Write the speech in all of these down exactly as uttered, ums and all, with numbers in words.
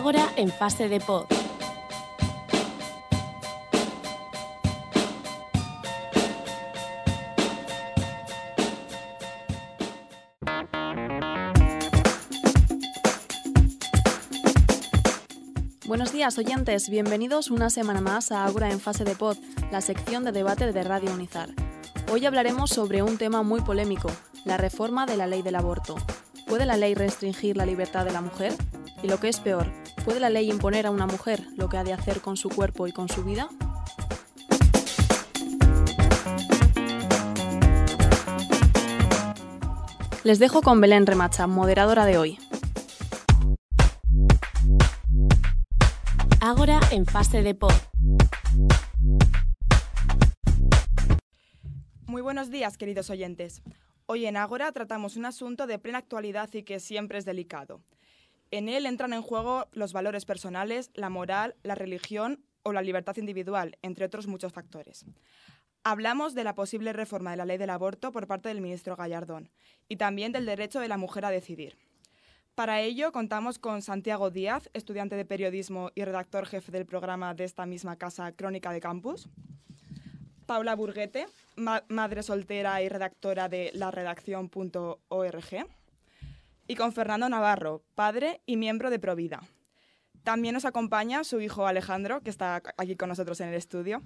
Ágora en fase de pod. Buenos días, oyentes. Bienvenidos una semana más a Ágora en fase de pod, la sección de debate de Radio Unizar. Hoy hablaremos sobre un tema muy polémico, la reforma de la ley del aborto. ¿Puede la ley restringir la libertad de la mujer? Y lo que es peor, ¿puede la ley imponer a una mujer lo que ha de hacer con su cuerpo y con su vida? Les dejo con Belén Remacha, moderadora de hoy. Ágora en fase de pod. Muy buenos días, queridos oyentes. Hoy en Ágora tratamos un asunto de plena actualidad y que siempre es delicado. En él entran en juego los valores personales, la moral, la religión o la libertad individual, entre otros muchos factores. Hablamos de la posible reforma de la ley del aborto por parte del ministro Gallardón y también del derecho de la mujer a decidir. Para ello contamos con Santiago Díaz, estudiante de periodismo y redactor jefe del programa de esta misma casa Crónica de Campus. Paula Burguete, ma- madre soltera y redactora de la redacción punto org. Y con Fernando Navarro, padre y miembro de Provida. También nos acompaña su hijo Alejandro, que está aquí con nosotros en el estudio.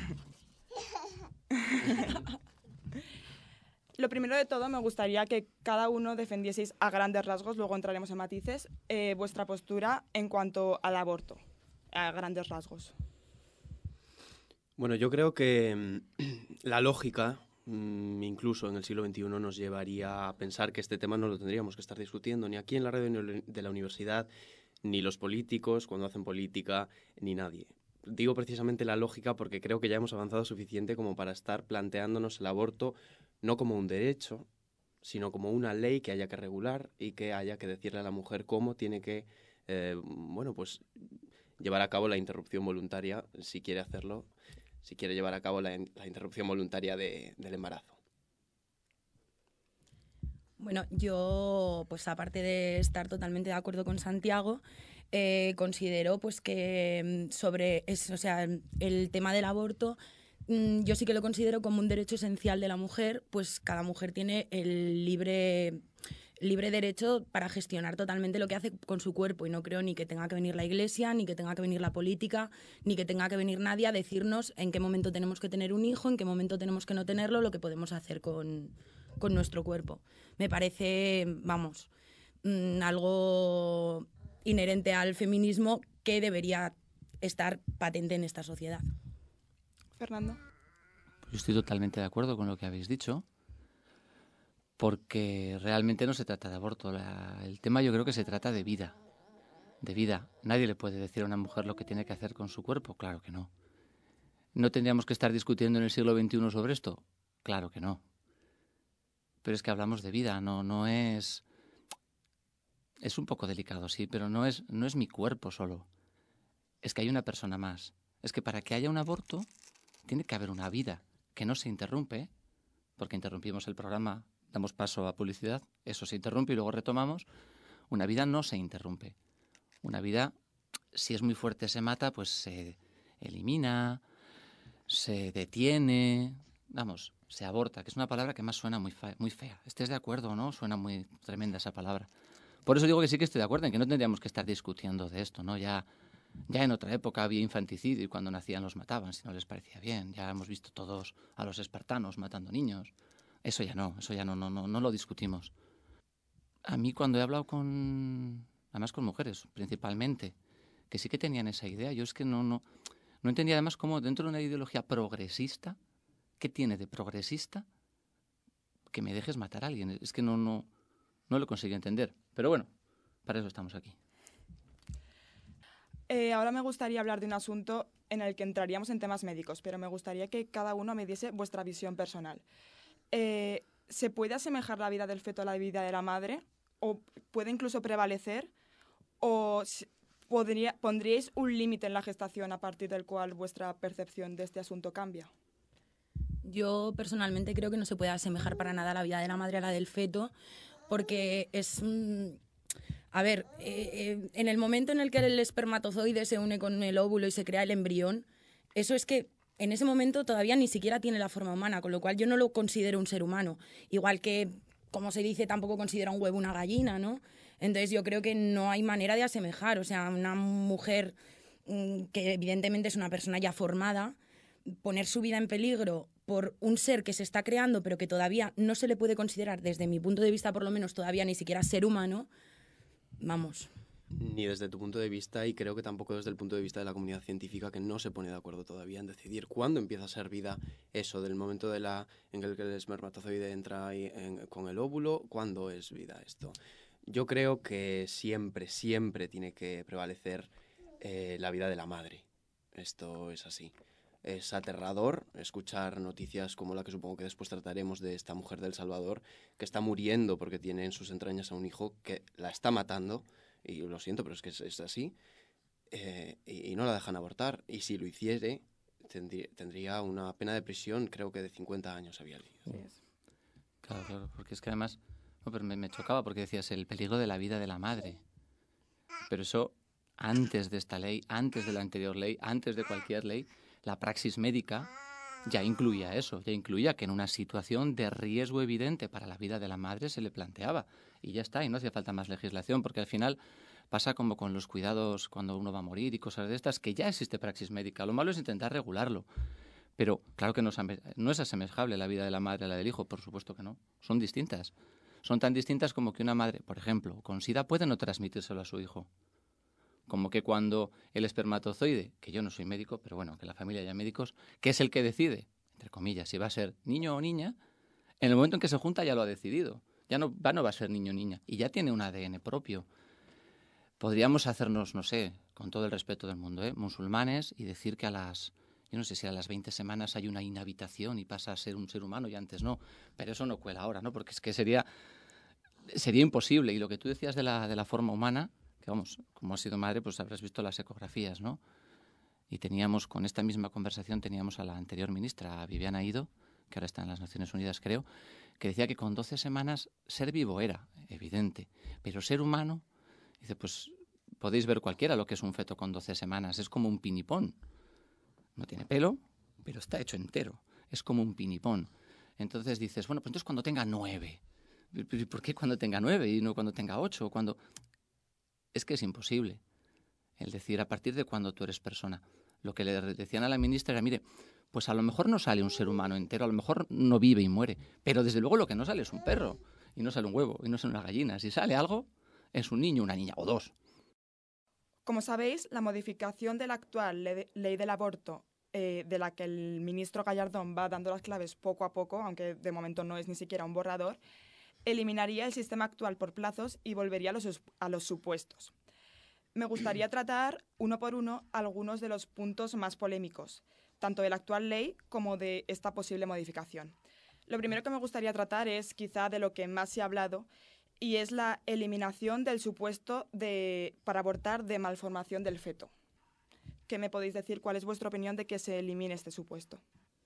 Lo primero de todo, me gustaría que cada uno defendieseis a grandes rasgos, luego entraremos en matices, eh, vuestra postura en cuanto al aborto, a grandes rasgos. Bueno, yo creo que la lógica, incluso en el siglo veintiuno, nos llevaría a pensar que este tema no lo tendríamos que estar discutiendo ni aquí en la radio de la universidad, ni los políticos cuando hacen política, ni nadie. Digo precisamente la lógica porque creo que ya hemos avanzado suficiente como para estar planteándonos el aborto no como un derecho, sino como una ley que haya que regular y que haya que decirle a la mujer cómo tiene que, eh, bueno, pues llevar a cabo la interrupción voluntaria si quiere hacerlo. si quiere llevar a cabo la, la interrupción voluntaria de, del embarazo. Bueno, yo, pues aparte de estar totalmente de acuerdo con Santiago, eh, considero pues que sobre eso, o sea, el tema del aborto, mmm, yo sí que lo considero como un derecho esencial de la mujer, pues cada mujer tiene el libre... libre derecho para gestionar totalmente lo que hace con su cuerpo, y no creo ni que tenga que venir la Iglesia, ni que tenga que venir la política, ni que tenga que venir nadie a decirnos en qué momento tenemos que tener un hijo, en qué momento tenemos que no tenerlo, lo que podemos hacer con, con nuestro cuerpo. Me parece, vamos, mmm, algo inherente al feminismo que debería estar patente en esta sociedad. Fernando. Pues yo estoy totalmente de acuerdo con lo que habéis dicho, porque realmente no se trata de aborto. La, el tema yo creo que se trata de vida. De vida. Nadie le puede decir a una mujer lo que tiene que hacer con su cuerpo. Claro que no. ¿No tendríamos que estar discutiendo en el siglo veintiuno sobre esto? Claro que no. Pero es que hablamos de vida, no, no es... Es un poco delicado, sí, pero no es, no es mi cuerpo solo. Es que hay una persona más. Es que para que haya un aborto tiene que haber una vida que no se interrumpe, porque interrumpimos el programa, damos paso a publicidad, eso se interrumpe y luego retomamos. Una vida no se interrumpe. Una vida, si es muy fuerte, se mata, pues se elimina, se detiene, vamos, se aborta, que es una palabra que más suena muy fea. Muy fea. ¿Estés de acuerdo o no? Suena muy tremenda esa palabra. Por eso digo que sí que estoy de acuerdo en que no tendríamos que estar discutiendo de esto, ¿no? Ya, ya en otra época había infanticidio y cuando nacían los mataban si no les parecía bien. Ya hemos visto todos a los espartanos matando niños. Eso ya no, eso ya no, no, no, no lo discutimos. A mí cuando he hablado con, además con mujeres principalmente, que sí que tenían esa idea, yo es que no, no, no entendía además cómo dentro de una ideología progresista, ¿qué tiene de progresista que me dejes matar a alguien? Es que no, no, no lo conseguí entender. Pero bueno, para eso estamos aquí. Eh, ahora me gustaría hablar de un asunto en el que entraríamos en temas médicos, pero me gustaría que cada uno me diese vuestra visión personal. Eh, ¿Se puede asemejar la vida del feto a la vida de la madre? ¿O puede incluso prevalecer? ¿O podría, pondríais un límite en la gestación a partir del cual vuestra percepción de este asunto cambia? Yo personalmente creo que no se puede asemejar para nada la vida de la madre a la del feto, porque es... Mmm, A ver, eh, eh, en el momento en el que el espermatozoide se une con el óvulo y se crea el embrión, eso es que en ese momento todavía ni siquiera tiene la forma humana, con lo cual yo no lo considero un ser humano. Igual que, como se dice, tampoco considero un huevo una gallina, ¿no? Entonces yo creo que no hay manera de asemejar. O sea, una mujer mmm, que evidentemente es una persona ya formada, poner su vida en peligro por un ser que se está creando pero que todavía no se le puede considerar, desde mi punto de vista por lo menos, todavía ni siquiera ser humano, vamos... Ni desde tu punto de vista, y creo que tampoco desde el punto de vista de la comunidad científica, que no se pone de acuerdo todavía en decidir cuándo empieza a ser vida eso, del momento de la, en el que el espermatozoide entra ahí en, con el óvulo, cuándo es vida esto. Yo creo que siempre, siempre tiene que prevalecer eh, la vida de la madre. Esto es así. Es aterrador escuchar noticias como la que supongo que después trataremos de esta mujer de El Salvador, que está muriendo porque tiene en sus entrañas a un hijo que la está matando. Y lo siento, pero es que es, es así, eh, y, y no la dejan abortar. Y si lo hiciere, tendría, tendría una pena de prisión, creo que de cincuenta años había leído. Sí es. Claro, claro, porque es que además, no, pero me, me chocaba porque decías el peligro de la vida de la madre. Pero eso, antes de esta ley, antes de la anterior ley, antes de cualquier ley, la praxis médica ya incluía eso, ya incluía que en una situación de riesgo evidente para la vida de la madre se le planteaba. Y ya está, y no hacía falta más legislación, porque al final pasa como con los cuidados cuando uno va a morir y cosas de estas, que ya existe praxis médica. Lo malo es intentar regularlo. Pero claro que no es, no es asemejable la vida de la madre a la del hijo, por supuesto que no. Son distintas. Son tan distintas como que una madre, por ejemplo, con SIDA puede no transmitírselo a su hijo. Como que cuando el espermatozoide, que yo no soy médico, pero bueno, que la familia haya médicos, que es el que decide, entre comillas, si va a ser niño o niña, en el momento en que se junta ya lo ha decidido. Ya no va, no va a ser niño o niña. Y ya tiene un A D N propio. Podríamos hacernos, no sé, con todo el respeto del mundo, ¿eh? musulmanes, y decir que a las, yo no sé si a las veinte semanas hay una inhabitación y pasa a ser un ser humano y antes no. Pero eso no cuela ahora, ¿no? Porque es que sería, sería imposible. Y lo que tú decías de la, de la forma humana, que vamos, como has sido madre, pues habrás visto las ecografías, ¿no? Y teníamos, con esta misma conversación, teníamos a la anterior ministra, a Viviana Ido, que ahora está en las Naciones Unidas, creo, que decía que con doce semanas ser vivo era evidente, pero ser humano, dice, pues podéis ver cualquiera lo que es un feto con doce semanas, es como un pinipón. No tiene pelo, pero está hecho entero, es como un pinipón. Entonces dices, bueno, pues entonces cuando tenga nueve, ¿por qué cuando tenga nueve y no cuando tenga ocho? Cuando... Es que es imposible el decir a partir de cuando tú eres persona. Lo que le decían a la ministra era, mire, pues a lo mejor no sale un ser humano entero, a lo mejor no vive y muere, pero desde luego lo que no sale es un perro, y no sale un huevo, y no sale una gallina. Si sale algo, es un niño, una niña, o dos. Como sabéis, la modificación de la actual le- ley del aborto, eh, de la que el ministro Gallardón va dando las claves poco a poco, aunque de momento no es ni siquiera un borrador, eliminaría el sistema actual por plazos y volvería a los, sus- a los supuestos. Me gustaría tratar uno por uno algunos de los puntos más polémicos, tanto de la actual ley como de esta posible modificación. Lo primero que me gustaría tratar es quizá de lo que más se ha hablado, y es la eliminación del supuesto de, para abortar de malformación del feto. ¿Qué me podéis decir? ¿Cuál es vuestra opinión de que se elimine este supuesto?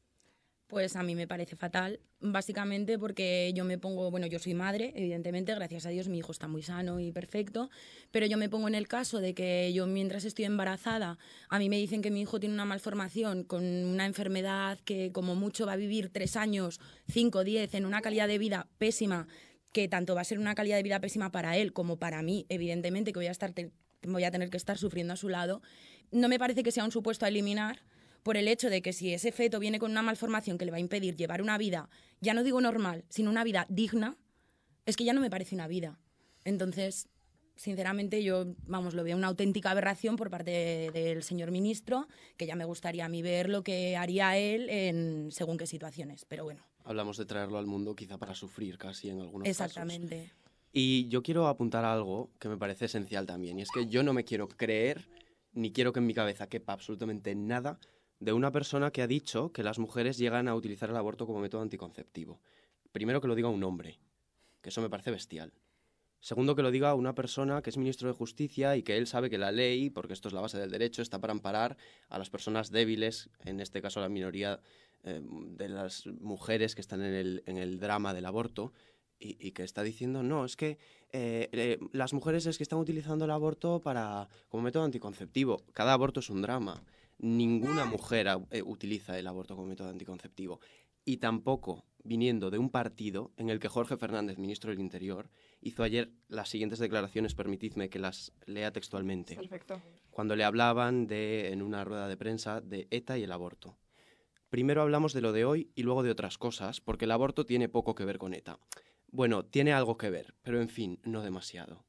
Pues a mí me parece fatal, básicamente porque yo me pongo, bueno, yo soy madre, evidentemente, gracias a Dios mi hijo está muy sano y perfecto, pero yo me pongo en el caso de que yo mientras estoy embarazada, a mí me dicen que mi hijo tiene una malformación con una enfermedad que como mucho va a vivir tres años, cinco, diez, en una calidad de vida pésima, que tanto va a ser una calidad de vida pésima para él como para mí, evidentemente, que voy a, estar te- voy a tener que estar sufriendo a su lado. No me parece que sea un supuesto a eliminar, por el hecho de que si ese feto viene con una malformación que le va a impedir llevar una vida, ya no digo normal, sino una vida digna, es que ya no me parece una vida. Entonces, sinceramente, yo, vamos, lo veo una auténtica aberración por parte de- del señor ministro, que ya me gustaría a mí ver lo que haría él en según qué situaciones, pero bueno. Hablamos de traerlo al mundo quizá para sufrir casi en algunos casos. Exactamente. Y yo quiero apuntar algo que me parece esencial también, y es que yo no me quiero creer, ni quiero que en mi cabeza quepa absolutamente nada de una persona que ha dicho que las mujeres llegan a utilizar el aborto como método anticonceptivo. Primero, que lo diga un hombre, que eso me parece bestial. Segundo, que lo diga una persona que es ministro de Justicia y que él sabe que la ley, porque esto es la base del derecho, está para amparar a las personas débiles, en este caso la minoría eh, de las mujeres que están en el, en el drama del aborto, y, y que está diciendo, no, es que eh, eh, las mujeres es que están utilizando el aborto para como método anticonceptivo. Cada aborto es un drama. Ninguna mujer eh, utiliza el aborto como método anticonceptivo. Y tampoco viniendo de un partido en el que Jorge Fernández, ministro del Interior, hizo ayer las siguientes declaraciones, permitidme que las lea textualmente. Perfecto. Cuando le hablaban de, en una rueda de prensa de ETA y el aborto. Primero hablamos de lo de hoy y luego de otras cosas, porque el aborto tiene poco que ver con ETA. Bueno, tiene algo que ver, pero en fin, no demasiado.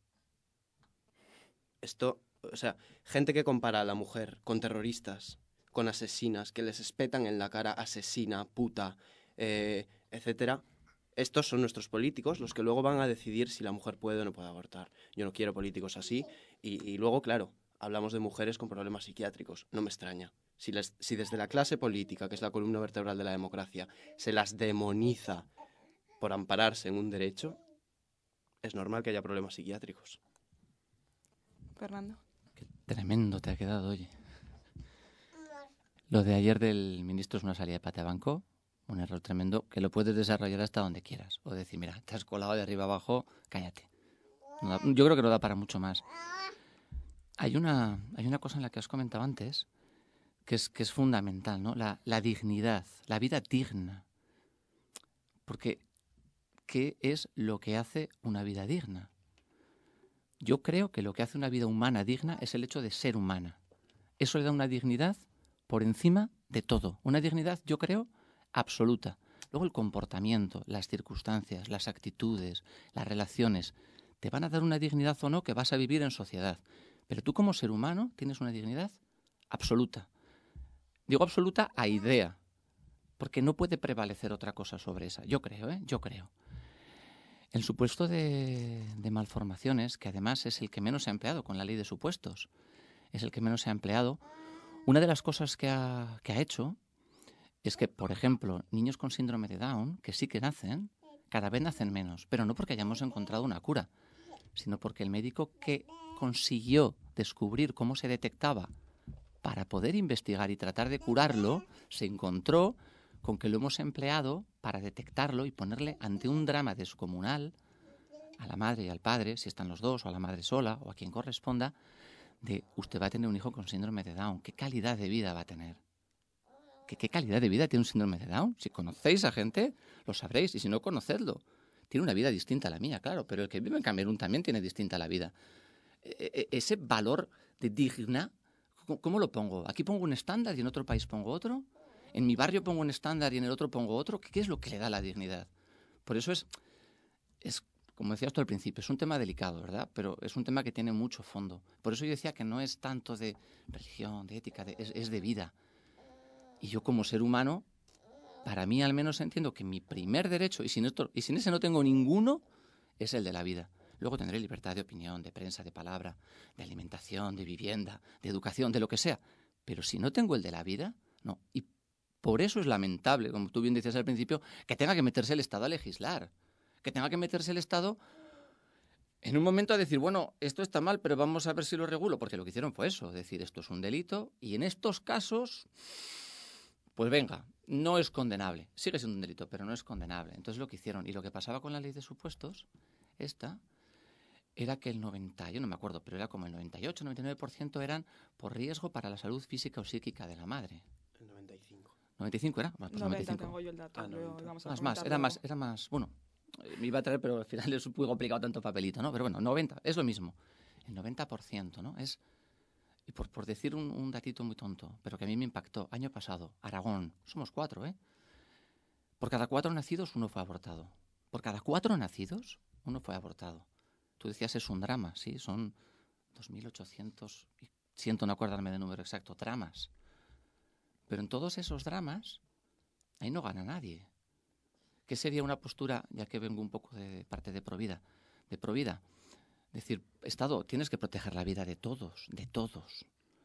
Esto, o sea, gente que compara a la mujer con terroristas, con asesinas, que les espetan en la cara asesina, puta, eh, etcétera. Estos son nuestros políticos, los que luego van a decidir si la mujer puede o no puede abortar. Yo no quiero políticos así. Y, y luego, claro, hablamos de mujeres con problemas psiquiátricos. No me extraña. Si, les, si desde la clase política, que es la columna vertebral de la democracia, se las demoniza por ampararse en un derecho, es normal que haya problemas psiquiátricos. Fernando. Qué tremendo te ha quedado, oye. Lo de ayer del ministro es una salida de patebanco, un error tremendo, que lo puedes desarrollar hasta donde quieras. O decir, mira, te has colado de arriba abajo, cállate. No da, yo creo que no da para mucho más. Hay una, hay una cosa en la que has comentado antes, que es, que es fundamental, ¿no? La, la dignidad, la vida digna. Porque, ¿qué es lo que hace una vida digna? Yo creo que lo que hace una vida humana digna es el hecho de ser humana. Eso le da una dignidad por encima de todo. Una dignidad, yo creo, absoluta. Luego el comportamiento, las circunstancias, las actitudes, las relaciones, te van a dar una dignidad o no que vas a vivir en sociedad. Pero tú como ser humano tienes una dignidad absoluta. Digo absoluta a idea, porque no puede prevalecer otra cosa sobre esa. Yo creo, ¿eh? Yo creo. El supuesto de, de malformaciones, que además es el que menos se ha empleado con la ley de supuestos, es el que menos se ha empleado. Una de las cosas que ha, que ha hecho es que, por ejemplo, niños con síndrome de Down, que sí que nacen, cada vez nacen menos, pero no porque hayamos encontrado una cura, sino porque el médico que consiguió descubrir cómo se detectaba para poder investigar y tratar de curarlo, se encontró con que lo hemos empleado para detectarlo y ponerle ante un drama descomunal a la madre y al padre, si están los dos, o a la madre sola, o a quien corresponda, de usted va a tener un hijo con síndrome de Down. ¿Qué calidad de vida va a tener? ¿Qué, qué calidad de vida tiene un síndrome de Down? Si conocéis a gente, lo sabréis, y si no, conocedlo. Tiene una vida distinta a la mía, claro, pero el que vive en Camerún también tiene distinta la vida. E- e- ese valor de digna, ¿cómo lo pongo? ¿Aquí pongo un estándar y en otro país pongo otro? ¿En mi barrio pongo un estándar y en el otro pongo otro? ¿Qué es lo que le da la dignidad? Por eso es, es, como decías tú al principio, es un tema delicado, ¿verdad? Pero es un tema que tiene mucho fondo. Por eso yo decía que no es tanto de religión, de ética, de, es, es de vida. Y yo como ser humano, para mí al menos entiendo que mi primer derecho, y sin, esto, y sin ese no tengo ninguno, es el de la vida. Luego tendré libertad de opinión, de prensa, de palabra, de alimentación, de vivienda, de educación, de lo que sea. Pero si no tengo el de la vida, no. Y por eso es lamentable, como tú bien decías al principio, que tenga que meterse el Estado a legislar. Que tenga que meterse el Estado en un momento a decir, bueno, esto está mal, pero vamos a ver si lo regulo. Porque lo que hicieron fue eso, decir, esto es un delito y en estos casos, pues venga, no es condenable. Sigue siendo un delito, pero no es condenable. Entonces lo que hicieron, y lo que pasaba con la ley de supuestos, esta, era que el noventa, yo no me acuerdo, pero era como el noventa y ocho, noventa y nueve por ciento eran por riesgo para la salud física o psíquica de la madre. El noventa y cinco. ¿noventa y cinco era? Bueno, pues noventa, noventa y cinco. tengo yo el dato. Ah, luego noventa. vamos a Más, más, comentar era luego. más, era más, bueno, eh, me iba a traer, pero al final es muy complicado tanto papelito, ¿no? Pero bueno, noventa, es lo mismo. El noventa por ciento, ¿no? Es, y por, por decir un, un datito muy tonto, pero que a mí me impactó, año pasado, Aragón, somos cuatro, ¿eh? Por cada cuatro nacidos, uno fue abortado. Por cada cuatro nacidos, uno fue abortado. Tú decías, es un drama, sí, son dos mil ochocientos, siento no acordarme del número exacto, dramas. Pero en todos esos dramas, ahí no gana nadie. ¿Qué sería una postura, ya que vengo un poco de parte de Provida, de Provida? Decir, Estado, tienes que proteger la vida de todos, de todos.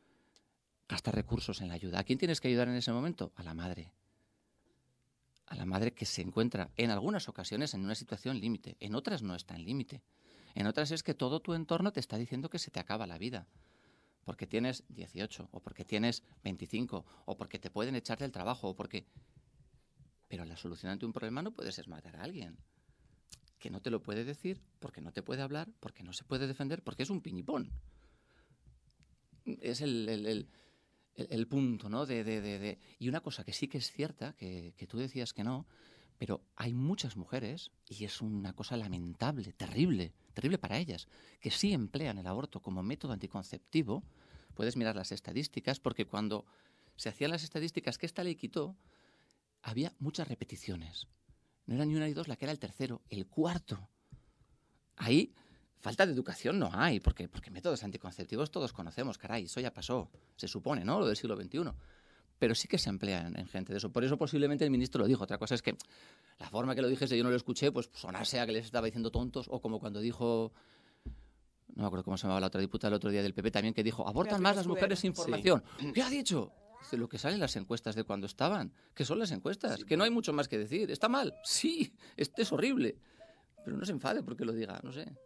Gasta recursos en la ayuda. ¿A quién tienes que ayudar en ese momento? A la madre. A la madre que se encuentra en algunas ocasiones en una situación límite, en otras no está en límite. En otras es que todo tu entorno te está diciendo que se te acaba la vida. Porque tienes dieciocho, o porque tienes veinticinco, o porque te pueden echar del trabajo, o porque... Pero la solución ante un problema no puede ser matar a alguien. que no te lo puede decir, porque no te puede hablar, porque no se puede defender, porque es un piñipón. Es el, el, el, el punto, ¿no? De, de, de, de... Y una cosa que sí que es cierta, que, que tú decías que no, pero hay muchas mujeres, y es una cosa lamentable, terrible, terrible para ellas, que sí emplean el aborto como método anticonceptivo. Puedes mirar las estadísticas, porque cuando se hacían las estadísticas que esta ley quitó, había muchas repeticiones. No era ni una ni dos, la que era el tercero, el cuarto. Ahí falta de educación no hay, porque, porque métodos anticonceptivos todos conocemos, caray, eso ya pasó, se supone, ¿no? Lo del siglo veintiuno. Pero sí que se emplea en, en gente de eso. Por eso posiblemente el ministro lo dijo. Otra cosa es que la forma que lo dijese yo no lo escuché, pues sonarse a que les estaba diciendo tontos, o como cuando dijo, no me acuerdo cómo se llamaba la otra diputada el otro día del P P también, que dijo, abortan más las mujeres sin formación. Sí. ¿Qué ha dicho? Dice, lo que sale en las encuestas de cuando estaban, que son las encuestas, sí, que no hay mucho más que decir. ¿Está mal? Sí, este es horrible. Pero no se enfade porque lo diga, no sé.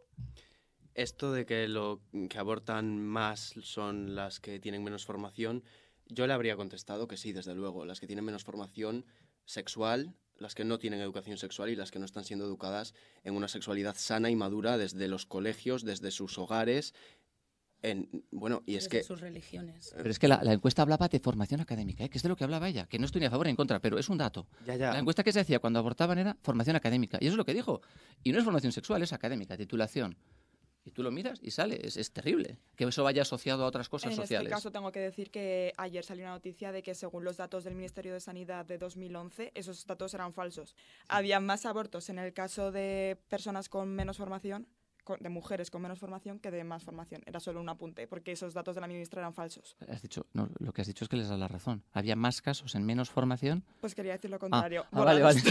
Esto de que lo que abortan más son las que tienen menos formación, yo le habría contestado que sí, desde luego. Las que tienen menos formación sexual, las que no tienen educación sexual y las que no están siendo educadas en una sexualidad sana y madura desde los colegios, desde sus hogares. En, bueno, y es desde que... sus religiones. Pero es que la, la encuesta hablaba de formación académica, ¿eh? Que es de lo que hablaba ella, que no estoy ni a favor ni en contra, pero es un dato. Ya, ya. La encuesta que se hacía cuando abortaban era formación académica, y eso es lo que dijo. Y no es formación sexual, es académica, titulación. Y tú lo miras y sale, es, es terrible que eso vaya asociado a otras cosas en sociales. En este caso tengo que decir que ayer salió una noticia de que según los datos del Ministerio de Sanidad de dos mil once, esos datos eran falsos. Sí. Había más abortos en el caso de personas con menos formación, de mujeres con menos formación, que de más formación. Era solo un apunte, porque esos datos de la ministra eran falsos. Has dicho, no, lo que has dicho es que les da la razón. ¿Había más casos en menos formación? Pues quería decir lo contrario. Ah, ah vale, vale.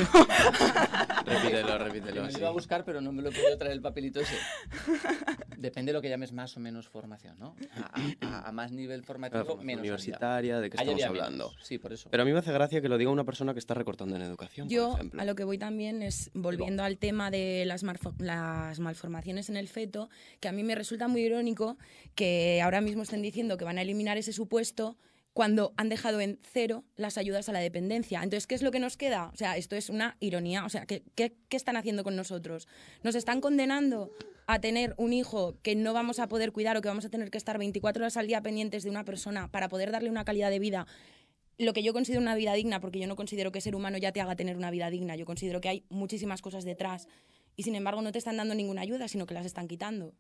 repítelo, repítelo. Me lo iba a buscar, pero no me lo he podido traer el papelito ese. Depende de lo que llames más o menos formación, ¿no? A, a, a más nivel formativo, formación menos universitaria, había. ¿de qué estamos hablando? Menos. Sí, por eso. Pero a mí me hace gracia que lo diga una persona que está recortando en educación, Yo, por ejemplo. a lo que voy también es, volviendo al tema de las, las malformaciones en el feto, que a mí me resulta muy irónico que ahora mismo estén diciendo que van a eliminar ese supuesto cuando han dejado en cero las ayudas a la dependencia. Entonces, ¿qué es lo que nos queda? O sea, esto es una ironía. O sea, ¿qué, qué, qué están haciendo con nosotros? ¿Nos están condenando a tener un hijo que no vamos a poder cuidar o que vamos a tener que estar veinticuatro horas al día pendientes de una persona para poder darle una calidad de vida? Lo que yo considero una vida digna, porque yo no considero que ser humano ya te haga tener una vida digna. Yo considero que hay muchísimas cosas detrás y, sin embargo, no te están dando ninguna ayuda, sino que las están quitando.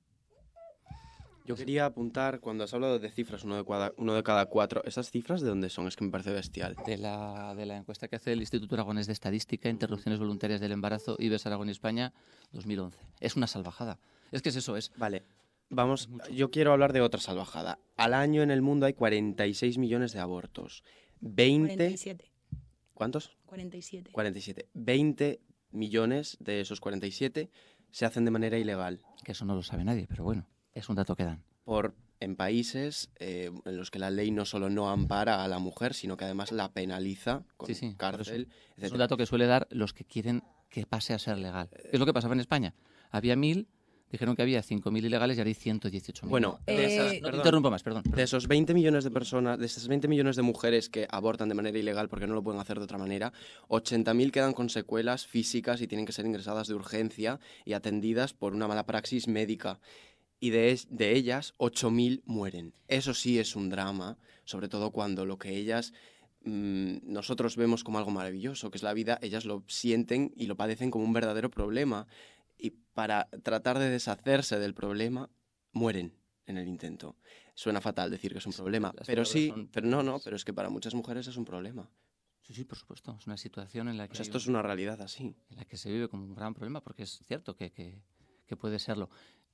Yo quería apuntar, cuando has hablado de cifras, uno de cada, uno de cada cuatro, ¿esas cifras de dónde son? Es que me parece bestial. De la, de la encuesta que hace el Instituto Aragonés de Estadística, Interrupciones Voluntarias del Embarazo, I B E S Aragón y España, dos mil once. Es una salvajada. Es que es eso, es... Vale, vamos, yo quiero hablar de otra salvajada. Al año en el mundo hay cuarenta y seis millones de abortos. veinte... cuarenta y siete. ¿Cuántos? cuarenta y siete. cuarenta y siete. veinte millones de esos cuarenta y siete se hacen de manera ilegal. Que eso no lo sabe nadie, pero bueno, es un dato que dan. Por, en países eh, en los que la ley no solo no ampara a la mujer, sino que además la penaliza con sí, sí, cárcel, etcétera. Es un dato que suele dar los que quieren que pase a ser legal. ¿Qué es lo que pasaba en España? Había mil, dijeron que había cinco mil ilegales y ahora hay ciento dieciocho mil. Bueno, de eh, esas, no perdón, te interrumpo más, perdón, perdón. De esos veinte millones de personas, de esas veinte millones de mujeres que abortan de manera ilegal porque no lo pueden hacer de otra manera, ochenta mil quedan con secuelas físicas y tienen que ser ingresadas de urgencia y atendidas por una mala praxis médica. Y de, de ellas, ocho mil mueren. Eso sí es un drama, sobre todo cuando lo que ellas, mmm, nosotros vemos como algo maravilloso, que es la vida, ellas lo sienten y lo padecen como un verdadero problema. Y para tratar de deshacerse del problema, mueren en el intento. Suena fatal decir que es un problema, pero sí, son... pero no, no, pero es que para muchas mujeres es un problema. Sí, sí, por supuesto. Es una situación en la que... Pues esto es una realidad así. En la que se vive como un gran problema, porque es cierto que, que, que puede serlo.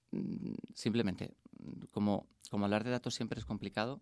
Simplemente, como, como hablar de datos siempre es complicado,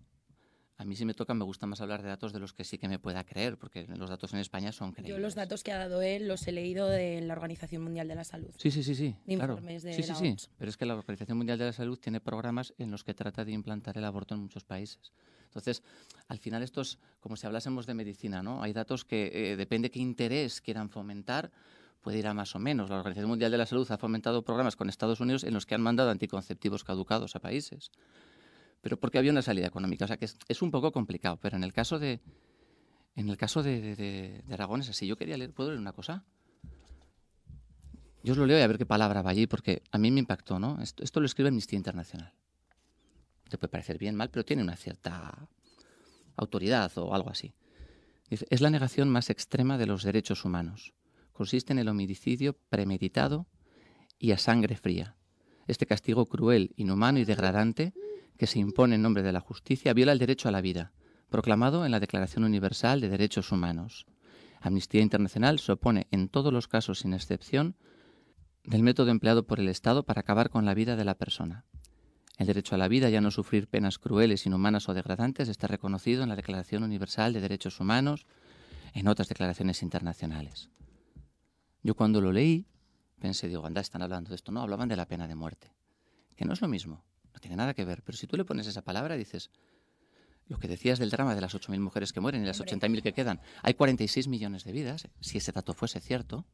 a mí si me toca me gusta más hablar de datos de los que sí que me pueda creer, porque los datos en España son creíbles. Yo los datos que ha dado él los he leído de la Organización Mundial de la Salud. Sí, sí, sí, sí. De claro. informes de sí, sí, la sí. O M S. Pero es que la Organización Mundial de la Salud tiene programas en los que trata de implantar el aborto en muchos países. Entonces, al final esto es como si hablásemos de medicina, ¿no? Hay datos que eh, depende qué interés quieran fomentar, puede ir a más o menos. La Organización Mundial de la Salud ha fomentado programas con Estados Unidos en los que han mandado anticonceptivos caducados a países. Pero porque había una salida económica. O sea que es, es un poco complicado. Pero en el caso de en el caso de, de, de Aragón es así. Yo quería leer, ¿puedo leer una cosa? Yo os lo leo y a ver qué palabra va allí, porque a mí me impactó, ¿no? Esto, esto lo escribe Amnistía Internacional. Te puede parecer bien, mal, pero tiene una cierta autoridad o algo así. Dice, es la negación más extrema de los derechos humanos. Consiste en el homicidio premeditado y a sangre fría. Este castigo cruel, inhumano y degradante que se impone en nombre de la justicia viola el derecho a la vida, proclamado en la Declaración Universal de Derechos Humanos. Amnistía Internacional se opone en todos los casos, sin excepción, del método empleado por el Estado para acabar con la vida de la persona. El derecho a la vida y a no sufrir penas crueles, inhumanas o degradantes está reconocido en la Declaración Universal de Derechos Humanos, en otras declaraciones internacionales. Yo cuando lo leí pensé, digo, anda, están hablando de esto. No, hablaban de la pena de muerte, que no es lo mismo, no tiene nada que ver. Pero si tú le pones esa palabra, dices, lo que decías del drama de las ocho mil mujeres que mueren y las ochenta mil que quedan, hay cuarenta y seis millones de vidas, si ese dato fuese cierto,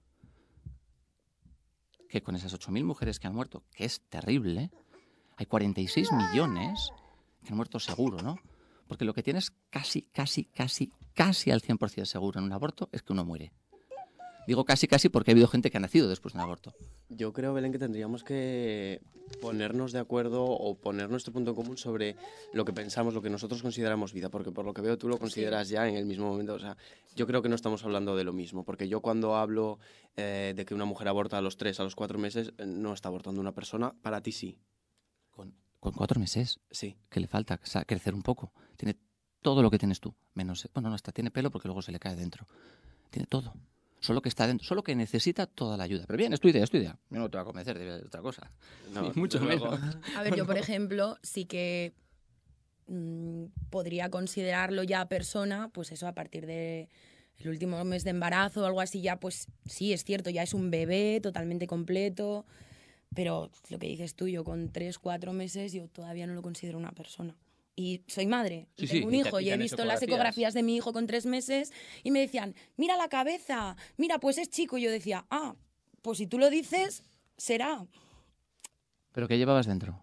que con esas ocho mil mujeres que han muerto, que es terrible, ¿eh? Hay cuarenta y seis millones que han muerto seguro, ¿no? Porque lo que tienes casi, casi, casi, casi al cien por ciento seguro en un aborto es que uno muere. Digo casi, casi porque ha habido gente que ha nacido después de un aborto. Yo creo, Belén, que tendríamos que ponernos de acuerdo o poner nuestro punto en común sobre lo que pensamos, lo que nosotros consideramos vida, porque por lo que veo tú lo consideras sí. ya en el mismo momento. O sea, yo creo que no estamos hablando de lo mismo, porque yo cuando hablo eh, de que una mujer aborta a los tres, a los cuatro meses, eh, no está abortando una persona, para ti sí. Con, con cuatro meses. Sí. Que le falta o sea, crecer un poco. Tiene todo lo que tienes tú, menos, bueno, no, hasta tiene pelo porque luego se le cae dentro. Tiene todo. Solo que está dentro, solo que necesita toda la ayuda. Pero bien, es tu idea, es tu idea. Yo no te voy a convencer de otra cosa. No, Ni mucho menos. A ver, yo por ejemplo, sí que mmm, podría considerarlo ya persona, pues eso, a partir de el último mes de embarazo o algo así, ya pues sí, es cierto, ya es un bebé totalmente completo, pero lo que dices tú, yo con tres, cuatro meses, yo todavía no lo considero una persona. Y soy madre, sí, y tengo sí, un hijo, y, te, y, y he visto ecografías. las ecografías de mi hijo con tres meses y me decían, mira la cabeza, mira, pues es chico. Y yo decía, ah, pues si tú lo dices, será. ¿Pero qué llevabas dentro?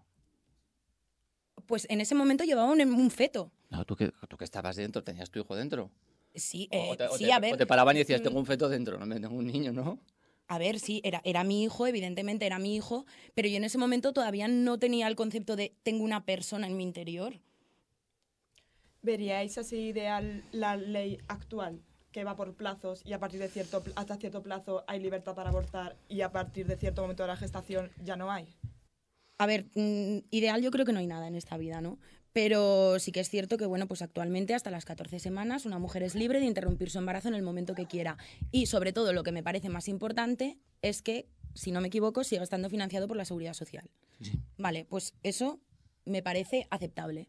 Pues en ese momento llevaba un, un feto. No, ¿tú que, tú que estabas dentro, tenías tu hijo dentro. Sí, eh, o te, o sí te, a ver. O te paraban y decías, tengo un feto dentro, no me tengo un niño, ¿no? A ver, sí, era, era mi hijo, evidentemente era mi hijo, pero yo en ese momento todavía no tenía el concepto de tengo una persona en mi interior. ¿Veríais así ideal la ley actual, que va por plazos y a partir de cierto hasta cierto plazo hay libertad para abortar y a partir de cierto momento de la gestación ya no hay? A ver, mmm, ideal yo creo que no hay nada en esta vida, ¿no? Pero sí que es cierto que, bueno, pues actualmente hasta las catorce semanas una mujer es libre de interrumpir su embarazo en el momento que quiera. Y sobre todo lo que me parece más importante es que, si no me equivoco, siga estando financiado por la Seguridad Social. Sí. Vale, pues eso me parece aceptable.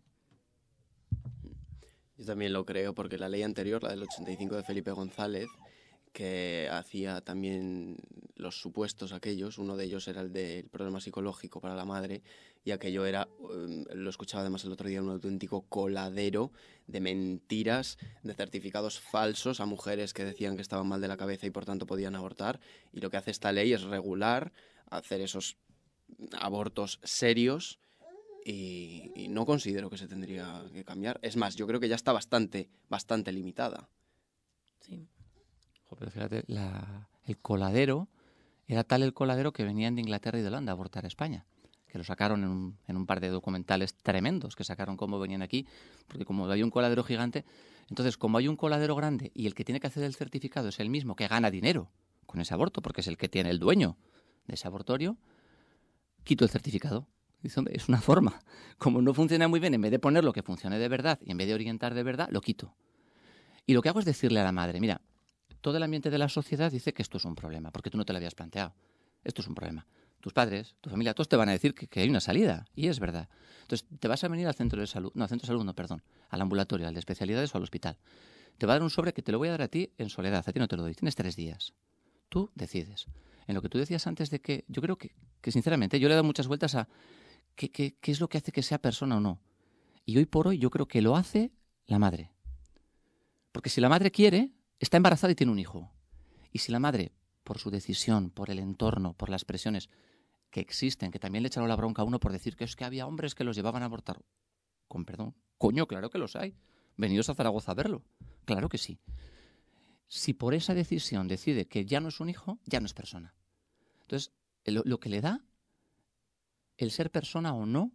Yo también lo creo, porque la ley anterior, la del ochenta y cinco de Felipe González, que hacía también los supuestos aquellos, uno de ellos era el del problema psicológico para la madre, y aquello era, lo escuchaba además el otro día, un auténtico coladero de mentiras, de certificados falsos a mujeres que decían que estaban mal de la cabeza y por tanto podían abortar, y lo que hace esta ley es regular, hacer esos abortos serios. Y, y no considero que se tendría que cambiar. Es más, yo creo que ya está bastante, bastante limitada. Sí. Pero fíjate, la, el coladero, era tal el coladero que venían de Inglaterra y de Holanda a abortar a España. Que lo sacaron en un, en un par de documentales tremendos, que sacaron cómo venían aquí, porque como hay un coladero gigante, entonces como hay un coladero grande y el que tiene que hacer el certificado es el mismo que gana dinero con ese aborto, porque es el que tiene el dueño de ese abortorio, quito el certificado. Dice, hombre, es una forma. Como no funciona muy bien, en vez de ponerlo que funcione de verdad y en vez de orientar de verdad, lo quito. Y lo que hago es decirle a la madre, mira, todo el ambiente de la sociedad dice que esto es un problema, porque tú no te lo habías planteado. Esto es un problema. Tus padres, tu familia, todos te van a decir que, que hay una salida, y es verdad. Entonces, te vas a venir al centro de salud, no, al centro de salud no, perdón, al ambulatorio, al de especialidades o al hospital. Te va a dar un sobre que te lo voy a dar a ti en soledad, a ti no te lo doy, tienes tres días. Tú decides. En lo que tú decías antes de que, yo creo que, que sinceramente, yo le he dado muchas vueltas a ¿Qué, qué, ¿Qué es lo que hace que sea persona o no? Y hoy por hoy yo creo que lo hace la madre. Porque si la madre quiere, está embarazada y tiene un hijo. Y si la madre, por su decisión, por el entorno, por las presiones que existen, que también le echaron la bronca a uno por decir que es que había hombres que los llevaban a abortar. Con perdón. Coño, claro que los hay. Venidos a Zaragoza a verlo. Claro que sí. Si por esa decisión decide que ya no es un hijo, ya no es persona. Entonces, lo, lo que le da el ser persona o no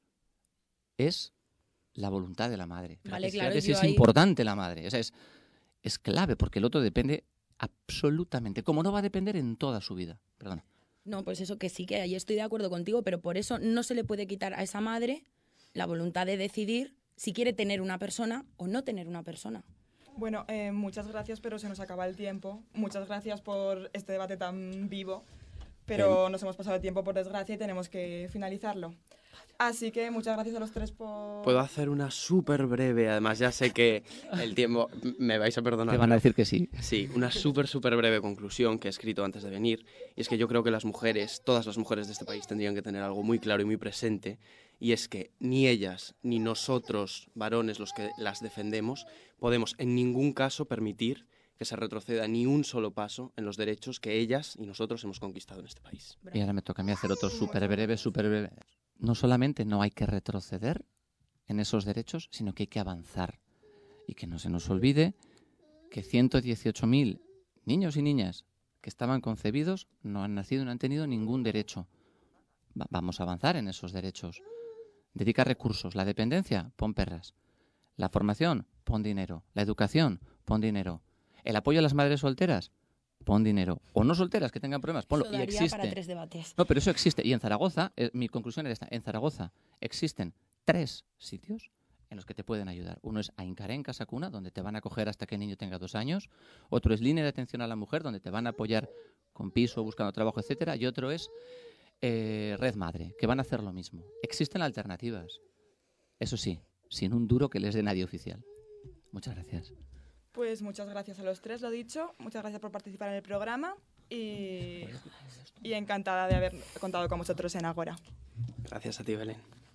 es la voluntad de la madre. Vale, Fíjate, claro, fíjate si yo es ahí- importante la madre. O sea, es, es clave, porque el otro depende absolutamente, como no va a depender en toda su vida. Perdona. No, pues eso que sí, que ahí estoy de acuerdo contigo, pero por eso no se le puede quitar a esa madre la voluntad de decidir si quiere tener una persona o no tener una persona. Bueno, eh, muchas gracias, pero se nos acaba el tiempo. Muchas gracias por este debate tan vivo, pero nos hemos pasado el tiempo por desgracia y tenemos que finalizarlo. Así que muchas gracias a los tres por... Puedo hacer una súper breve, además ya sé que el tiempo... Me vais a perdonar. Te van a ¿no? decir que sí. Sí, una súper, súper breve conclusión que he escrito antes de venir. Y es que yo creo que las mujeres, todas las mujeres de este país tendrían que tener algo muy claro y muy presente. Y es que ni ellas, ni nosotros, varones, los que las defendemos, podemos en ningún caso permitir que se retroceda ni un solo paso en los derechos que ellas y nosotros hemos conquistado en este país. Y ahora me toca a mí hacer otro súper breve, súper breve. No solamente no hay que retroceder en esos derechos, sino que hay que avanzar. Y que no se nos olvide que ciento dieciocho mil niños y niñas que estaban concebidos no han nacido y no han tenido ningún derecho. Va- vamos a avanzar en esos derechos. Dedica recursos. La dependencia, pon perras. La formación, pon dinero. La educación, pon dinero. El apoyo a las madres solteras, pon dinero. O no solteras que tengan problemas, ponlo. Eso Y daría existe. para tres debates. No, pero eso existe. Y en Zaragoza, eh, mi conclusión era esta, en Zaragoza existen tres sitios en los que te pueden ayudar. Uno es Aincaré, en Casa Cuna, donde te van a acoger hasta que el niño tenga dos años. Otro es Línea de Atención a la Mujer, donde te van a apoyar con piso, buscando trabajo, etcétera. Y otro es eh, Red Madre, que van a hacer lo mismo. Existen alternativas. Eso sí, sin un duro que les dé nadie oficial. Muchas gracias. Pues muchas gracias a los tres, lo dicho. Muchas gracias por participar en el programa y, y encantada de haber contado con vosotros en Agora. Gracias a ti, Belén.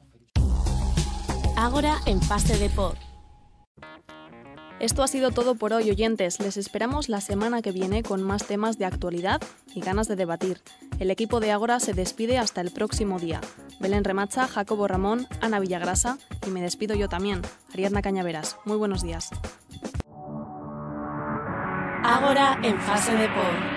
Ágora en fase de pod. Esto ha sido todo por hoy, oyentes. Les esperamos la semana que viene con más temas de actualidad y ganas de debatir. El equipo de Ágora se despide hasta el próximo día. Belén Remacha, Jacobo Ramón, Ana Villagrasa y me despido yo también, Ariadna Cañaveras. Muy buenos días. Ágora en fase de pod.